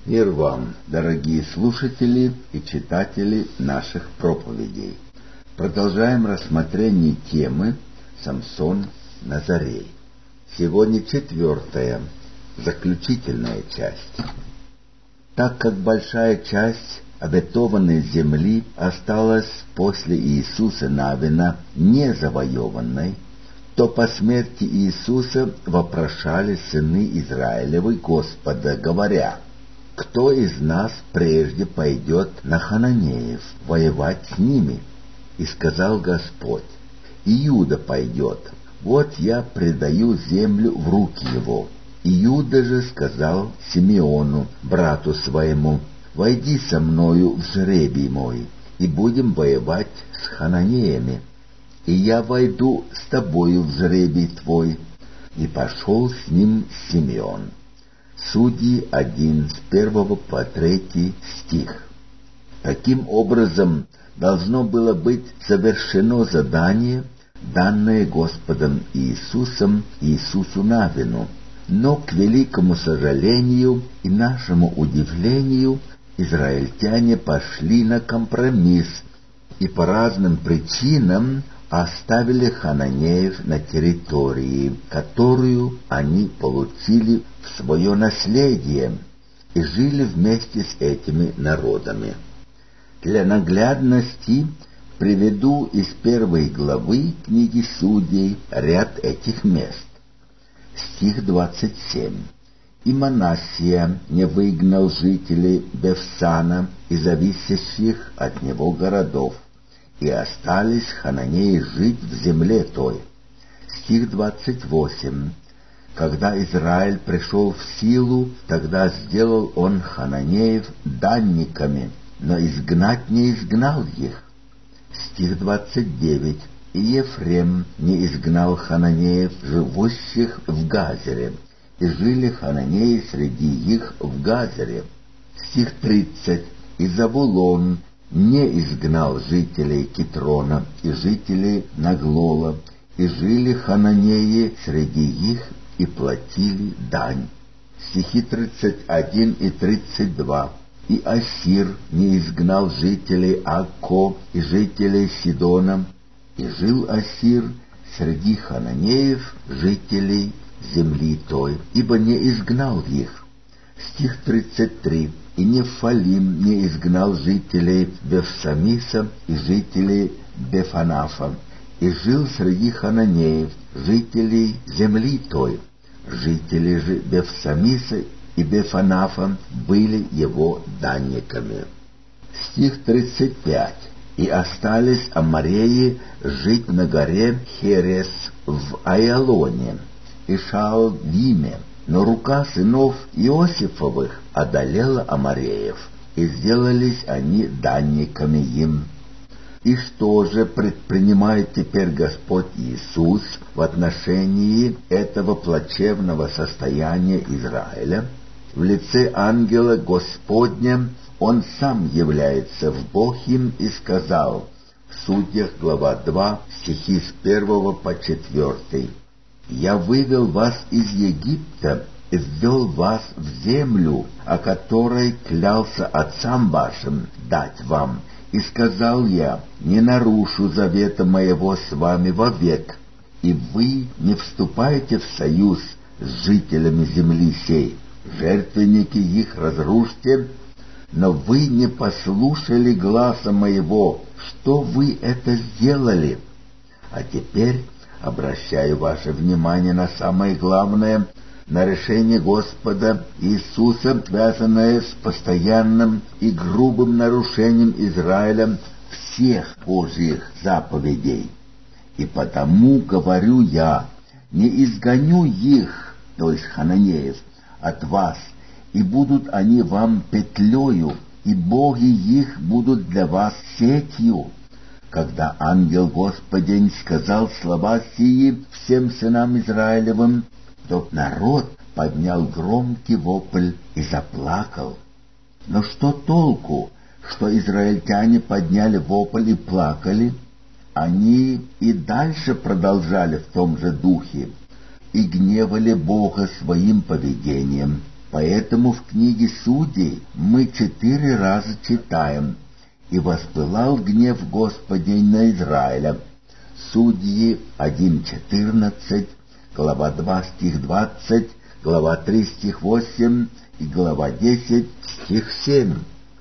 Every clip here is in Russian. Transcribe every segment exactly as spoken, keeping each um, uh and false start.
Мир вам, дорогие слушатели и читатели наших проповедей. Продолжаем рассмотрение темы «Самсон Назарей». Сегодня четвертая, заключительная часть. Так как большая часть обетованной земли осталась после Иисуса Навина незавоеванной, то по смерти Иисуса вопрошали сыны Израилевы Господа, говоря: «Кто из нас прежде пойдет на хананеев воевать с ними?» И сказал Господь: «Иуда пойдет, вот я предаю землю в руки его». Иуда же сказал Симеону, брату своему: «Войди со мною в жребий мой, и будем воевать с хананеями, и я войду с тобою в жребий твой». И пошел с ним Симеон. Судьи один, с первого по третий стих. Таким образом должно было быть совершено задание, данное Господом Иисусом Иисусу Навину. Но, к великому сожалению и нашему удивлению, израильтяне пошли на компромисс и по разным причинам оставили хананеев на территории, которую они получили в свое наследие, и жили вместе с этими народами. Для наглядности приведу из первой главы книги Судей ряд этих мест. Стих двадцать семь. «И Манассия не выгнал жителей Бевсана и зависящих от него городов, и остались хананеи жить в земле той». Стих двадцать восемь. «Когда Израиль пришел в силу, тогда сделал он хананеев данниками, но изгнать не изгнал их». Стих двадцать девять. «И Ефрем не изгнал хананеев, живущих в Газере, и жили хананеи среди их в Газере». Стих тридцать. «И Завулон не изгнал жителей Китрона и жителей Наглола, и жили хананеи среди их и платили дань». Стихи тридцать один и тридцать два. «И Ассир не изгнал жителей Акко и жителей Сидона, и жил Ассир среди хананеев, жителей земли той, ибо не изгнал их». Стих тридцать три. «И Нефалим не изгнал жителей Бефсамиса и жителей Бефанафа, и жил среди хананеев, жителей земли той. Жители же Бефсамиса и Бефанафа были его данниками». Стих тридцать пять. «И остались амореи жить на горе Херес в Айалоне и Шаалбиме, но рука сынов Иосифовых одолела амореев, и сделались они данниками им». И что же предпринимает теперь Господь Иисус в отношении этого плачевного состояния Израиля? В лице ангела Господня Он сам является в Бог им и сказал, в Судьях, глава два, стихи с первого по четвертый: «Я вывел вас из Египта и ввел вас в землю, о которой клялся отцам вашим дать вам. И сказал я: не нарушу завета моего с вами вовек, и вы не вступаете в союз с жителями земли сей. Жертвенники их разрушьте, но вы не послушали гласа моего. Что вы это сделали? А теперь обращаю ваше внимание на самое главное, на решение Господа Иисуса, связанное с постоянным и грубым нарушением Израилем всех Божьих заповедей. И потому говорю я: не изгоню их, то есть хананеев, от вас, и будут они вам петлею, и боги их будут для вас сетью». Когда ангел Господень сказал слова сии всем сынам Израилевым, то народ поднял громкий вопль и заплакал. Но что толку, что израильтяне подняли вопль и плакали? Они и дальше продолжали в том же духе и гневали Бога своим поведением. Поэтому в книге Судей мы четыре раза читаем: «И воспылал гнев Господень на Израиля». Судьи один четырнадцать, глава два стих двадцать, глава три стих восемь и глава десять стих семь.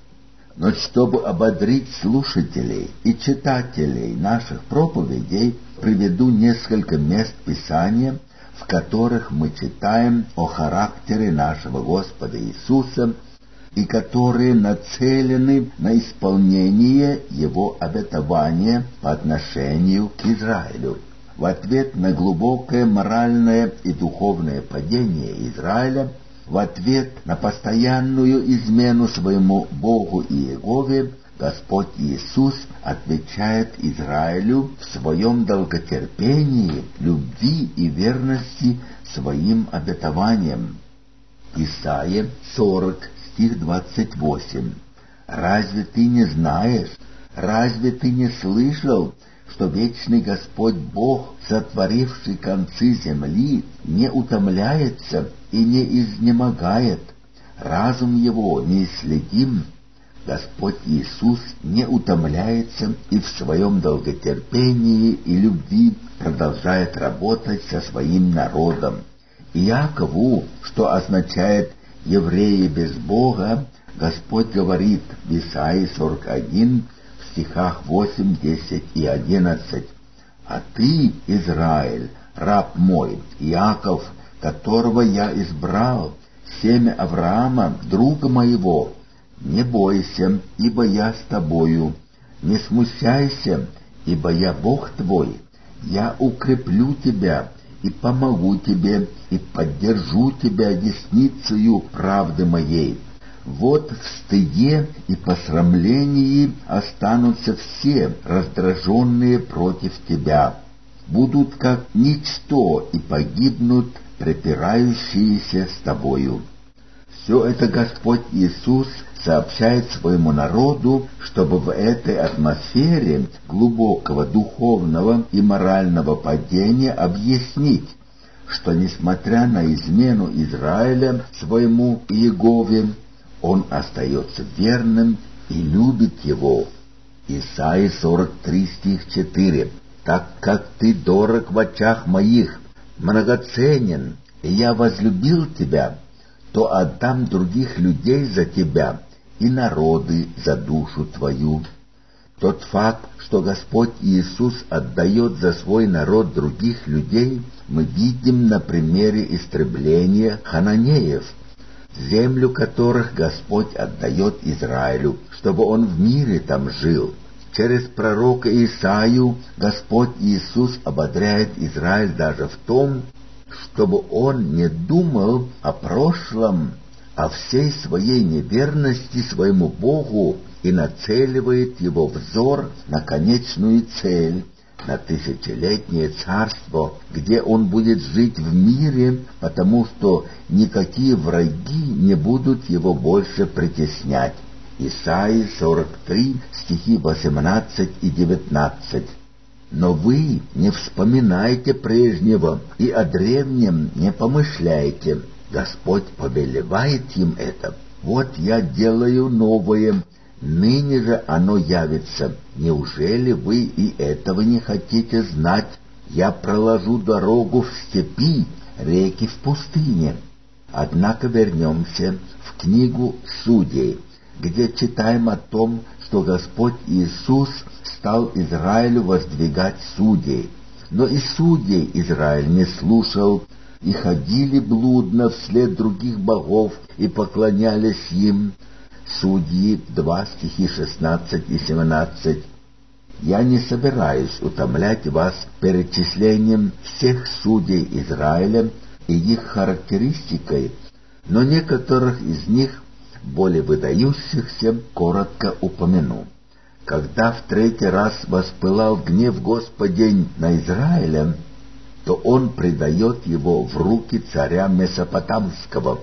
Но чтобы ободрить слушателей и читателей наших проповедей, приведу несколько мест Писания, в которых мы читаем о характере нашего Господа Иисуса и которые нацелены на исполнение Его обетования по отношению к Израилю. В ответ на глубокое моральное и духовное падение Израиля, в ответ на постоянную измену своему Богу Иегове, Господь Иисус отвечает Израилю в своем долготерпении, любви и верности своим обетованиям. Исайя сорок, стих двадцать восемь. «Разве ты не знаешь, разве ты не слышал, что вечный Господь Бог, сотворивший концы земли, не утомляется и не изнемогает? Разум его неисследим». Господь Иисус не утомляется и в своем долготерпении и любви продолжает работать со своим народом. Иакову, что означает «евреи без Бога», Господь говорит в Исаии сорок один, в стихах восемь, десять и одиннадцать: «А ты, Израиль, раб мой, Иаков, которого я избрал, семя Авраама, друга моего, не бойся, ибо я с тобою, не смущайся, ибо я Бог твой, я укреплю тебя и помогу тебе, и поддержу тебя десницею правды моей. Вот в стыде и посрамлении останутся все раздраженные против тебя, будут как ничто и погибнут препирающиеся с тобою». Все это Господь Иисус сообщает своему народу, чтобы в этой атмосфере глубокого духовного и морального падения объяснить, что, несмотря на измену Израиля своему Иегове, он остается верным и любит его. Исайя сорок три, стих четыре. «Так как ты дорог в очах моих, многоценен, и я возлюбил тебя, то отдам других людей за тебя и народы за душу твою». Тот факт, что Господь Иисус отдает за свой народ других людей, мы видим на примере истребления хананеев, землю которых Господь отдает Израилю, чтобы он в мире там жил. Через пророка Исаию Господь Иисус ободряет Израиль даже в том, чтобы он не думал о прошлом, о всей своей неверности своему Богу, и нацеливает его взор на конечную цель, на тысячелетнее царство, где он будет жить в мире, потому что никакие враги не будут его больше притеснять. Исайя сорок три, стихи восемнадцать и девятнадцать. «Но вы не вспоминайте прежнего, и о древнем не помышляйте. Господь повелевает им это. Вот я делаю новое, ныне же оно явится. Неужели вы и этого не хотите знать? Я проложу дорогу в степи, реки в пустыне». Однако вернемся в книгу Судей, где читаем о том, что Господь Иисус стал Израилю воздвигать судей. Но и судей Израиль не слушал, и ходили блудно вслед других богов, и поклонялись им. Судьи два, стихи шестнадцать и семнадцать. Я не собираюсь утомлять вас перечислением всех судей Израиля и их характеристикой, но некоторых из них, более выдающихся, коротко упомяну. Когда в третий раз воспылал гнев Господень на Израиля, то он предает его в руки царя Месопотамского,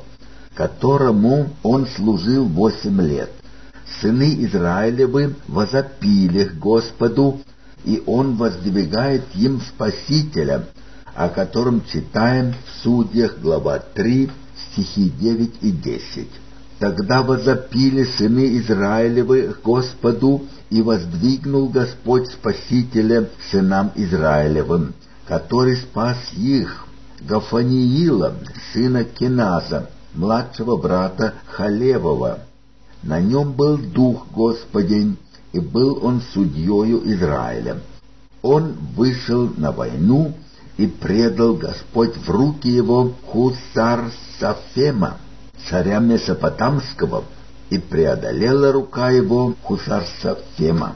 которому он служил восемь лет. Сыны Израилевы возопили к Господу, и он воздвигает им Спасителя, о котором читаем в Судьях, глава три, стихи девять и десять. «Тогда возопили сыны Израилевы к Господу, и воздвигнул Господь Спасителя сынам Израилевым, который спас их, Гафаниила, сына Кеназа, младшего брата Халевова. На нем был дух Господень, и был он судьею Израиля. Он вышел на войну, и предал Господь в руки его Хусар-Сафема, царя Месопотамского, и преодолела рука его Хусар-Сафема».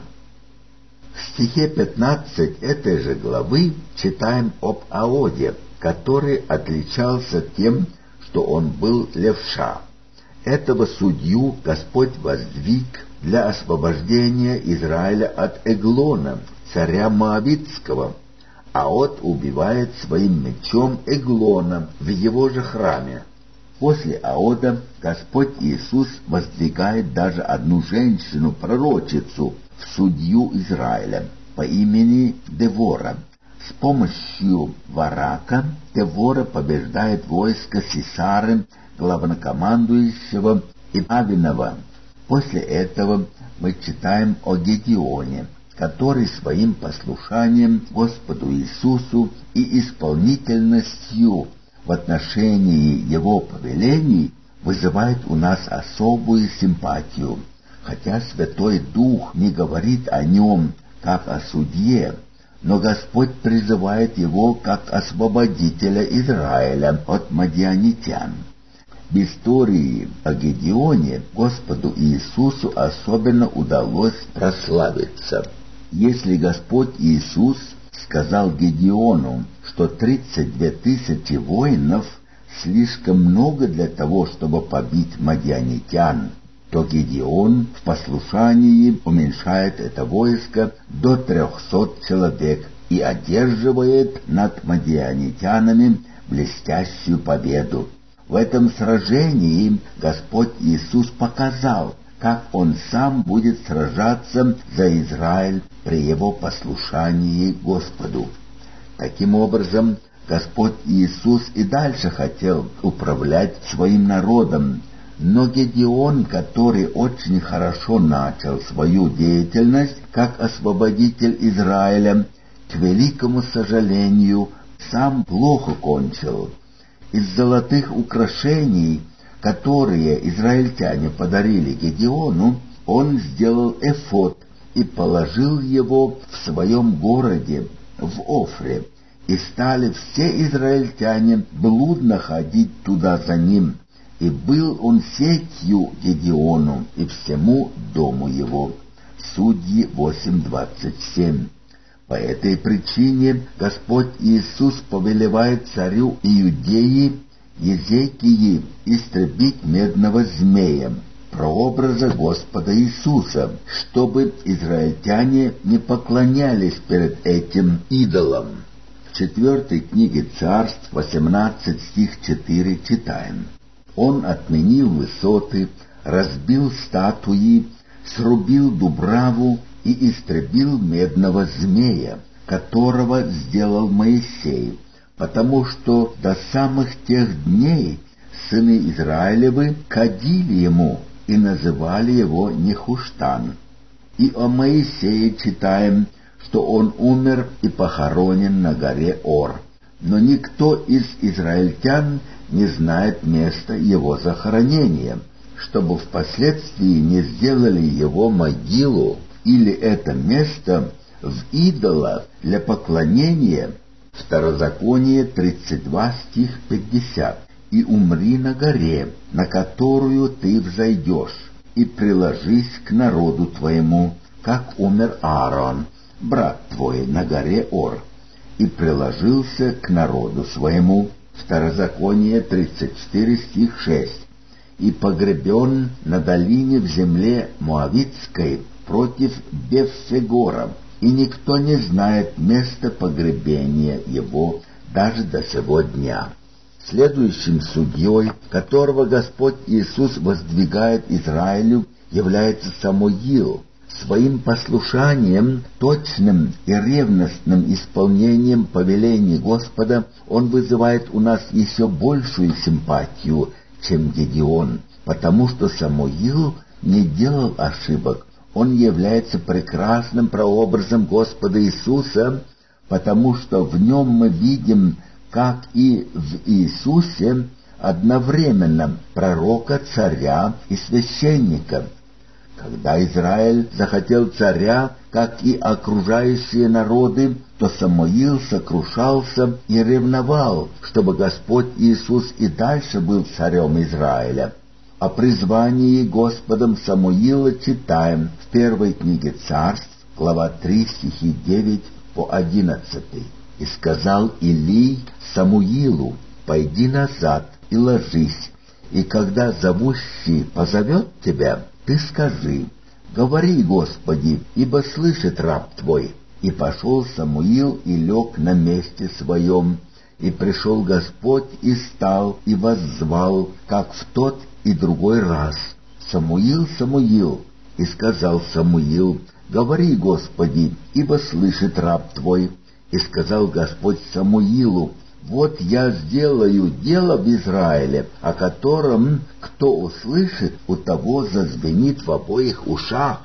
В стихе пятнадцать этой же главы читаем об Аоде, который отличался тем, что он был левша. Этого судью Господь воздвиг для освобождения Израиля от Эглона, царя Моавитского. Аод убивает своим мечом Эглона в его же храме. После Аода Господь Иисус воздвигает даже одну женщину-пророчицу в судью Израиля по имени Девора. С помощью Варака Девора побеждает войско Сисары, главнокомандующего Авинова. После этого мы читаем о Гедеоне, который своим послушанием Господу Иисусу и исполнительностью в отношении Его повелений вызывает у нас особую симпатию. Хотя Святой Дух не говорит о нем как о судье, но Господь призывает его как освободителя Израиля от мадианитян. В истории о Гедеоне Господу Иисусу особенно удалось прославиться. Если Господь Иисус сказал Гедеону, что тридцать две тысячи воинов слишком много для того, чтобы побить мадианитян, то Гедеон в послушании уменьшает это войско до трехсот человек и одерживает над мадианитянами блестящую победу. В этом сражении Господь Иисус показал, как Он сам будет сражаться за Израиль при его послушании Господу. Таким образом, Господь Иисус и дальше хотел управлять своим народом, но Гедеон, который очень хорошо начал свою деятельность как освободитель Израиля, к великому сожалению, сам плохо кончил. Из золотых украшений, которые израильтяне подарили Гедеону, он сделал эфод и положил его в своем городе, в Офре, и стали все израильтяне блудно ходить туда за ним, и был он сетью Гедеону и всему дому его. Судьи восемь двадцать семь. По этой причине Господь Иисус повелевает царю Иудеи Езекии истребить медного змея, прообраза Господа Иисуса, чтобы израильтяне не поклонялись перед этим идолом. В четвертой книге Царств, восемнадцать стих четыре, читаем: «Он отменил высоты, разбил статуи, срубил дубраву и истребил медного змея, которого сделал Моисей, потому что до самых тех дней сыны Израилевы кадили ему и называли его Нехуштан». И о Моисее читаем, что он умер и похоронен на горе Ор, но никто из израильтян не знает места его захоронения, чтобы впоследствии не сделали его могилу или это место в идола для поклонения. Второзаконие тридцать два стих пятьдесят. «И умри на горе, на которую ты взойдешь, и приложись к народу твоему, как умер Аарон, брат твой, на горе Ор, и приложился к народу своему». Второзаконие тридцать четыре стих шесть. «И погребен на долине в земле Моавитской против Бефсегора, и никто не знает места погребения его даже до сего дня». Следующим судьей, которого Господь Иисус воздвигает Израилю, является Самуил. Своим послушанием, точным и ревностным исполнением повелений Господа он вызывает у нас еще большую симпатию, чем Гедеон, потому что Самуил не делал ошибок. Он является прекрасным прообразом Господа Иисуса, потому что в нем мы видим, как и в Иисусе, одновременно пророка, царя и священника. Когда Израиль захотел царя, как и окружающие народы, то Самуил сокрушался и ревновал, чтобы Господь Иисус и дальше был царем Израиля. О призвании Господом Самуила читаем в первой книге Царств, глава три, стихи девять по одиннадцатый. «И сказал Илий Самуилу: пойди назад и ложись, и когда зовущий позовет тебя, ты скажи: говори, Господи, ибо слышит раб твой. И пошел Самуил и лег на месте своем, и пришел Господь и стал и воззвал, как в тот и другой раз: Самуил, Самуил. И сказал Самуил: говори, Господи, ибо слышит раб твой. И сказал Господь Самуилу: вот я сделаю дело в Израиле, о котором кто услышит, у того зазвенит в обоих ушах.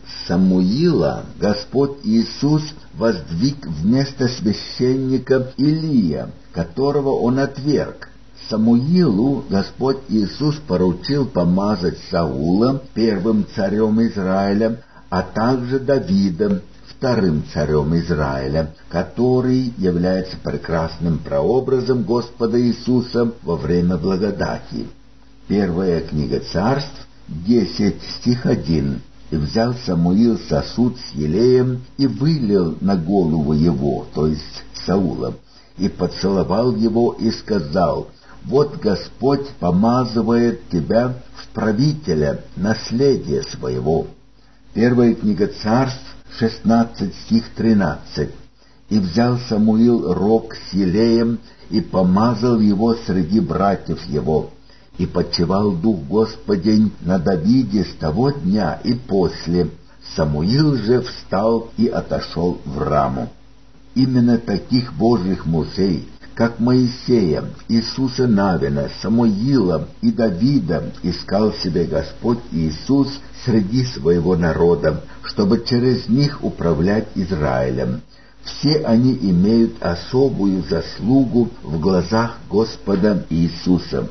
Самуила Господь Иисус воздвиг вместо священника Илия, которого он отверг. Самуилу Господь Иисус поручил помазать Саула первым царем Израиля, а также Давида вторым царем Израиля, который является прекрасным прообразом Господа Иисуса во время благодати. Первая книга Царств, десять, стих один. «И взял Самуил сосуд с елеем и вылил на голову его, то есть Саула, и поцеловал его и сказал: вот Господь помазывает тебя в правителя наследия своего». Первая книга Царств, шестнадцать, стих тринадцать. «И взял Самуил рог с елеем и помазал его среди братьев его. И почивал Дух Господень на Давиде с того дня и после. Самуил же встал и отошел в Раму». Именно таких Божьих мужей, как Моисея, Иисуса Навина, Самуила и Давида, искал себе Господь Иисус среди своего народа, чтобы через них управлять Израилем. Все они имеют особую заслугу в глазах Господа Иисуса.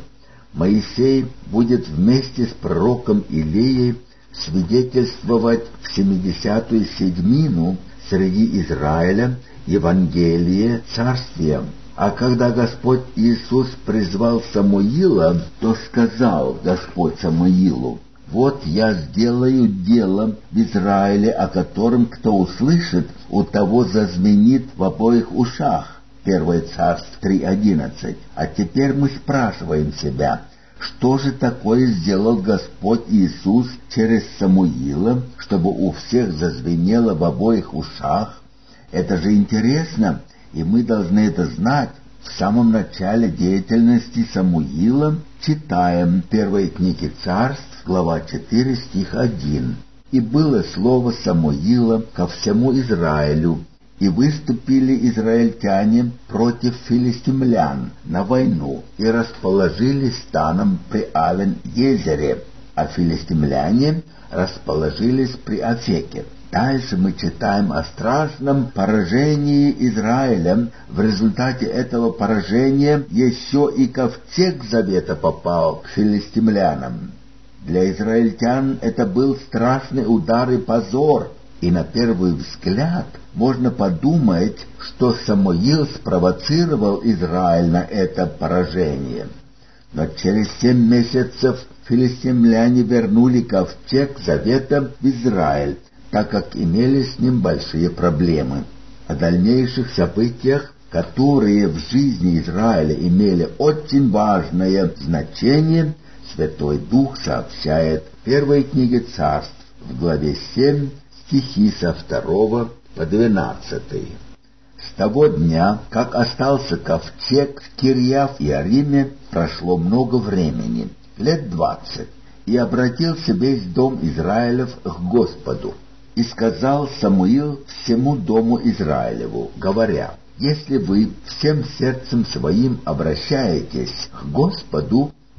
Моисей будет вместе с пророком Илией свидетельствовать в семидесятую седьмину среди Израиля Евангелие Царствия. А когда Господь Иисус призвал Самуила, то сказал Господь Самуилу: вот я сделаю дело в Израиле, о котором кто услышит, у того зазвенит в обоих ушах. Первое Царств три, одиннадцать. А теперь мы спрашиваем себя, что же такое сделал Господь Иисус через Самуила, чтобы у всех зазвенело в обоих ушах? Это же интересно, и мы должны это знать. В самом начале деятельности Самуила читаем в первой книге Царств, глава четыре, стих один. «И было слово Самуила ко всему Израилю, и выступили израильтяне против филистимлян на войну, и расположились станом при Авен-Езере, а филистимляне расположились при Афеке». Дальше мы читаем о страшном поражении Израиля. В результате этого поражения еще и ковчег завета попал к филистимлянам. Для израильтян это был страшный удар и позор, и на первый взгляд можно подумать, что Самуил спровоцировал Израиль на это поражение. Но через семь месяцев филистимляне вернули ковчег завета в Израиль, так как имели с ним большие проблемы. О дальнейших событиях, которые в жизни Израиля имели очень важное значение, Святой Дух сообщает в первой книге Царств, в главе семь, стихи со второго по двенадцатый. «С того дня, как остался ковчег в Кирьяв-Иариме, прошло много времени, лет двадцать, и обратился весь дом Израилев к Господу. И сказал Самуил всему дому Израилеву, говоря: если вы всем сердцем своим обращаетесь к Господу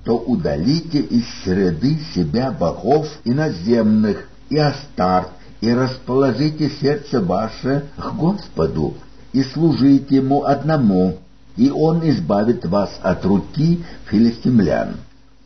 то удалите из среды себя богов иноземных и Астарт, и расположите сердце ваше к Господу, и служите Ему одному, и Он избавит вас от руки филистимлян».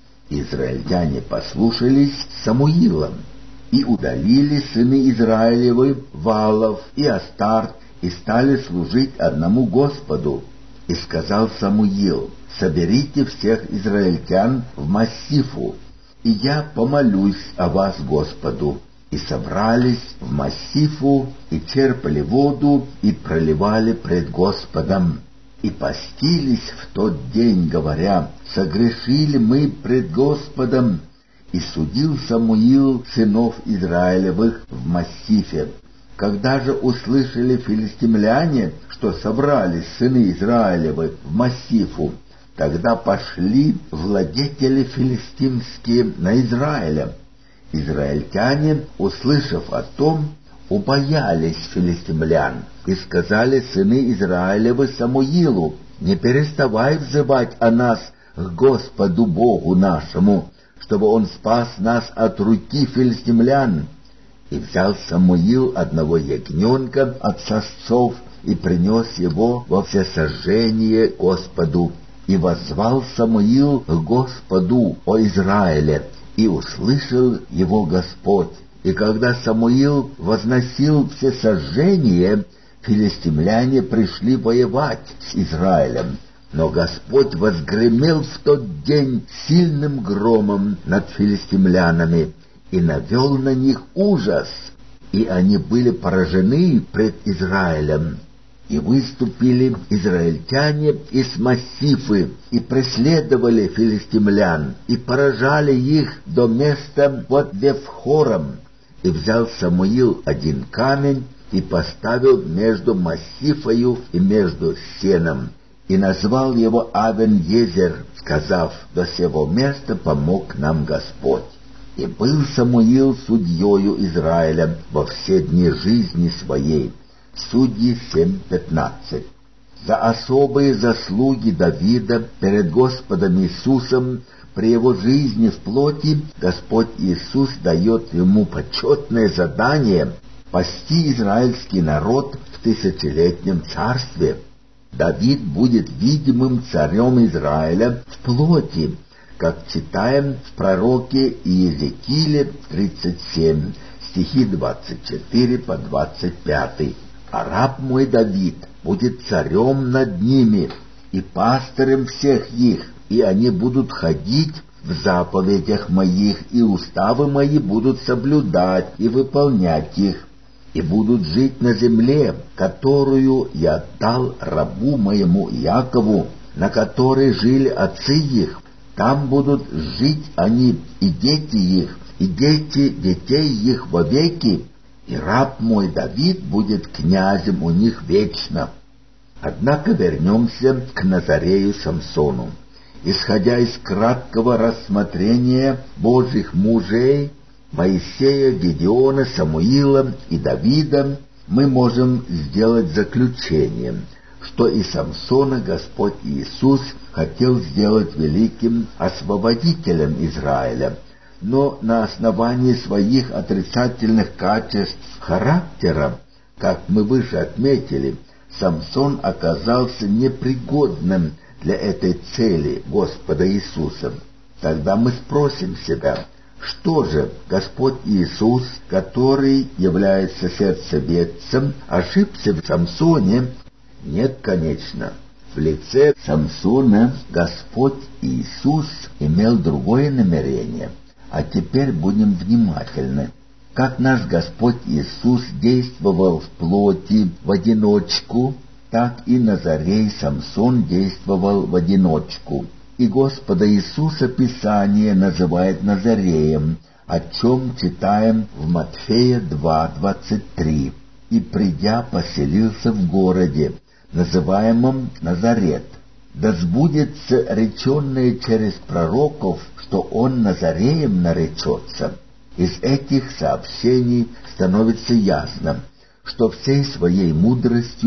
Израильтяне послушались Самуила, и удалили сыны Израилевы Ваалов и Астарт, и стали служить одному Господу. И сказал Самуил: «Соберите всех израильтян в Массифу, и я помолюсь о вас Господу». И собрались в Массифу, и черпали воду, и проливали пред Господом. И постились в тот день, говоря: «Согрешили мы пред Господом». И судил Самуил сынов Израилевых в Массифе. Когда же услышали филистимляне, что собрались сыны Израилевы в Массифу, тогда пошли владетели филистимские на Израиля. Израильтяне, услышав о том, убоялись филистимлян, и сказали сыны Израилевы Самуилу: «Не переставай взывать о нас к Господу Богу нашему, чтобы Он спас нас от руки филистимлян». И взял Самуил одного ягненка от сосцов и принес его во всесожжение Господу. И воззвал Самуил к Господу о Израиле, и услышал его Господь. И когда Самуил возносил всесожжение, филистимляне пришли воевать с Израилем. Но Господь возгремел в тот день сильным громом над филистимлянами и навел на них ужас, и они были поражены пред Израилем. И выступили израильтяне из Массифы, и преследовали филистимлян, и поражали их до места под Вевхором. И взял Самуил один камень, и поставил между Массифою и между Сеном, и назвал его Авен-Езер, сказав: «До сего места помог нам Господь». И был Самуил судьею Израиля во все дни жизни своей. Судьи семь пятнадцать. За особые заслуги Давида перед Господом Иисусом при его жизни в плоти Господь Иисус дает ему почетное задание пасти израильский народ в тысячелетнем царстве. Давид будет видимым царем Израиля в плоти, как читаем в пророке Иезекииле тридцать семь, стихи двадцать четыре по двадцать пять. «А раб мой Давид будет царем над ними и пастырем всех их, и они будут ходить в заповедях моих, и уставы мои будут соблюдать и выполнять их, и будут жить на земле, которую я дал рабу моему Якову, на которой жили отцы их. Там будут жить они и дети их, и дети детей их вовеки, и раб мой Давид будет князем у них вечно». Однако вернемся к Назарею Самсону. Исходя из краткого рассмотрения Божьих мужей Моисея, Гедеона, Самуила и Давида, мы можем сделать заключение, что и Самсона Господь Иисус хотел сделать великим освободителем Израиля, но на основании своих отрицательных качеств характера, как мы выше отметили, Самсон оказался непригодным для этой цели Господа Иисуса. Тогда мы спросим себя, что же Господь Иисус, который является сердцеведцем, ошибся в Самсоне? Нет, конечно. В лице Самсона Господь Иисус имел другое намерение. А теперь будем внимательны. Как наш Господь Иисус действовал в плоти в одиночку, так и Назарей Самсон действовал в одиночку. И Господа Иисуса Писание называет Назареем, о чем читаем в Матфея два двадцать три. «И придя, поселился в городе, называемом Назарет. Да сбудется реченное через пророков, что он Назареем наречется». Из этих сообщений становится ясно, что всей своей мудростью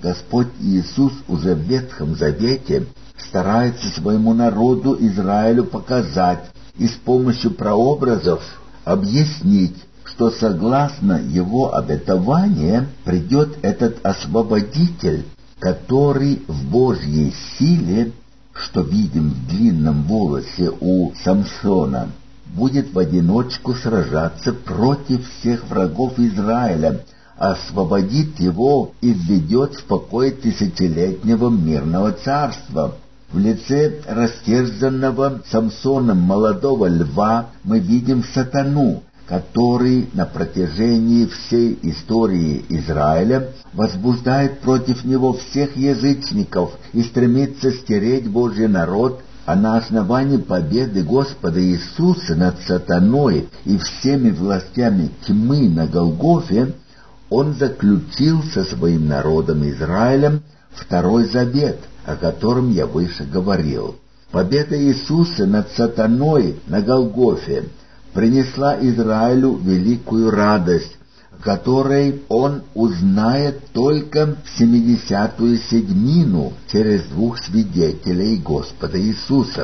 Господь Иисус уже в Ветхом Завете старается своему народу Израилю показать и с помощью прообразов объяснить, что согласно его обетованию придет этот освободитель, который в Божьей силе, что видим в длинном волосе у Самсона, будет в одиночку сражаться против всех врагов Израиля, освободит его и введет в покой тысячелетнего мирного царства. В лице растерзанного Самсоном молодого льва мы видим сатану, который на протяжении всей истории Израиля возбуждает против него всех язычников и стремится стереть Божий народ, а на основании победы Господа Иисуса над сатаной и всеми властями тьмы на Голгофе он заключил со своим народом Израилем второй завет, о котором я выше говорил. Победа Иисуса над сатаной на Голгофе принесла Израилю великую радость, которой он узнает только в семидесятую седьмину через двух свидетелей Господа Иисуса.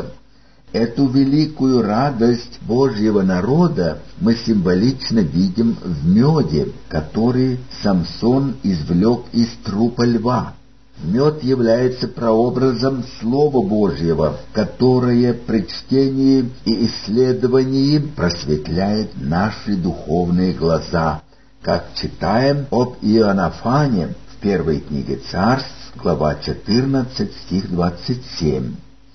Эту великую радость Божьего народа мы символично видим в меде, который Самсон извлек из трупа льва. Мед является прообразом Слова Божьего, которое при чтении и исследовании просветляет наши духовные глаза, как читаем об Иоаннафане в первой книге Царств, глава четырнадцать, стих двадцать семь.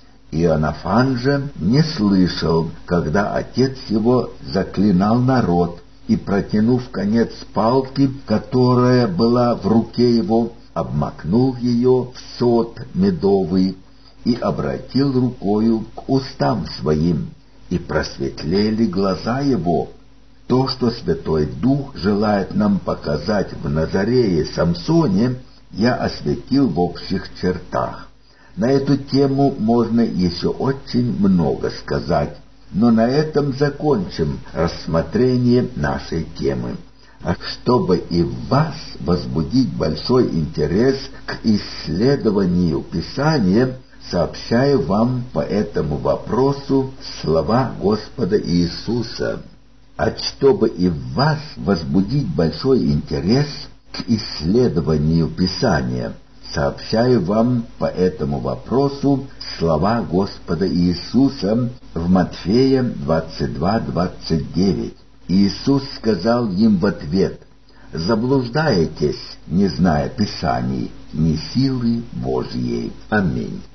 Иоаннафан же не слышал, когда отец его заклинал народ, и, протянув конец палки, которая была в руке его, обмакнул ее в сот медовый и обратил рукою к устам своим, и просветлели глаза его. То, что Святой Дух желает нам показать в Назарее Самсоне, я осветил в общих чертах. На эту тему можно еще очень много сказать, но на этом закончим рассмотрение нашей темы. А чтобы и в вас возбудить большой интерес к исследованию Писания, сообщаю вам по этому вопросу слова Господа Иисуса. А чтобы и в вас возбудить большой интерес к исследованию Писания, сообщаю вам по этому вопросу слова Господа Иисуса в Матфея двадцать два двадцать девять. Иисус сказал им в ответ: «Заблуждаетесь, не зная Писаний, ни силы Божьей». Аминь.